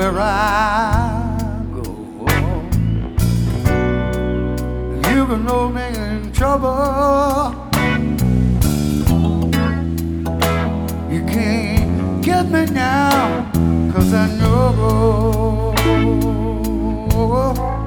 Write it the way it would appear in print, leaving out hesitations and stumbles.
where I go. You can know me in trouble. You can't get me now, 'cause I know